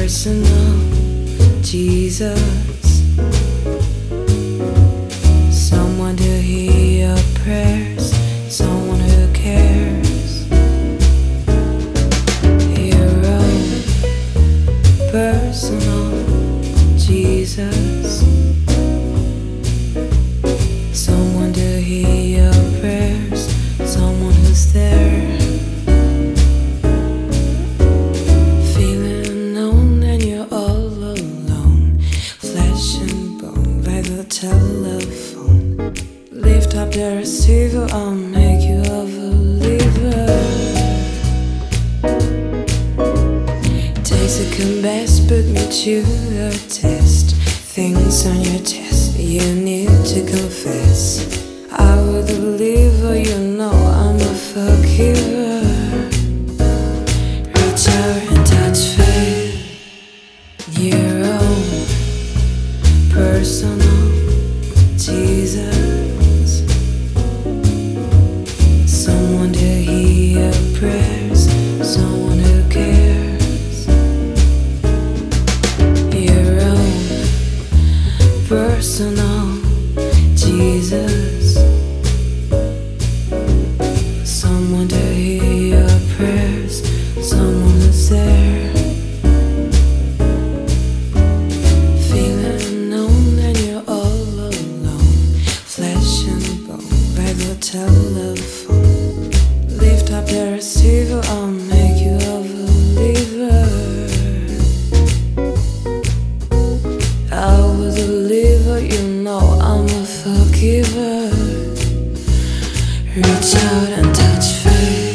personal Jesus, someone to hear your prayers, someone who cares. Your own personal Jesus, someone to hear your prayers, someone who's there. Telephone, lift up the receiver, I'll make you a believer. Takes a compass, put me to the test. Things on your chest, you need to confess. I will deliver, you know I'm a forgiver. Reach out and touch faith, your own personal Jesus, someone to hear your prayers, someone who cares. Your own personal Jesus, someone to hear your prayers, someone who's there. Telephone, lift up the receiver, I'll make you a believer. I will deliver, you know I'm a forgiver. Reach out and touch faith.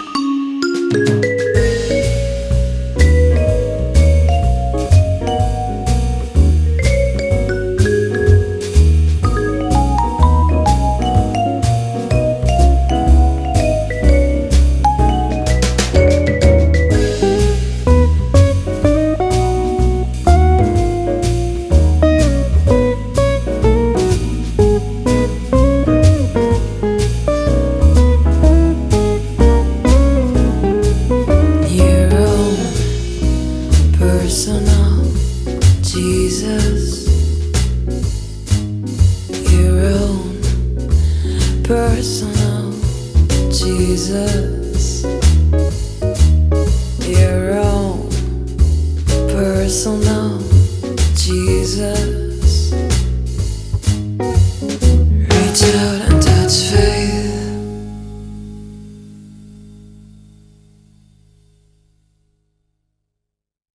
Personal Jesus, your own personal Jesus, your own personal Jesus.